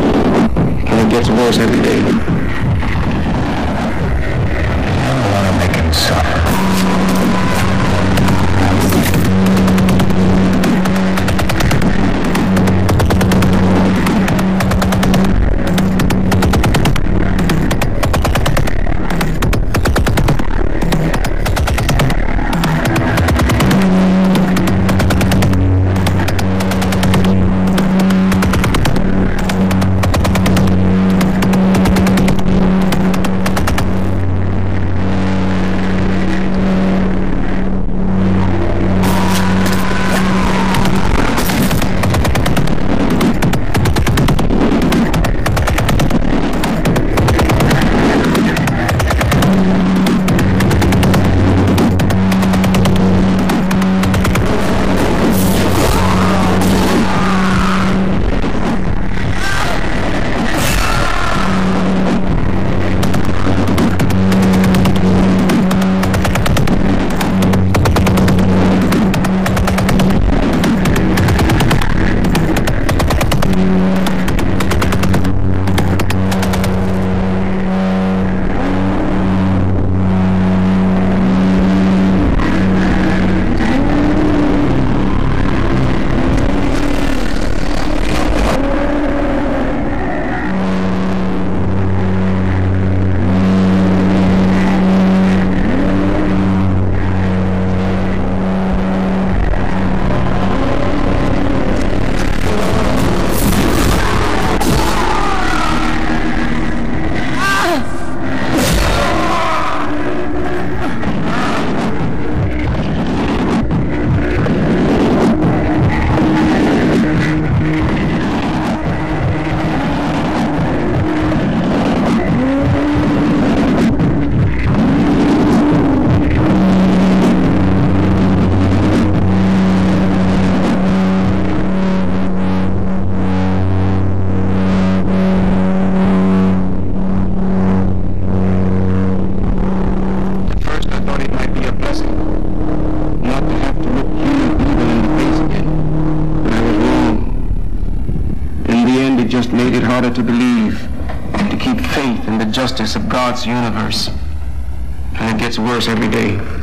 And it gets worse every day. I don't want to make him suffer. Just made it harder to believe, to keep faith in the justice of God's universe. And it gets worse every day.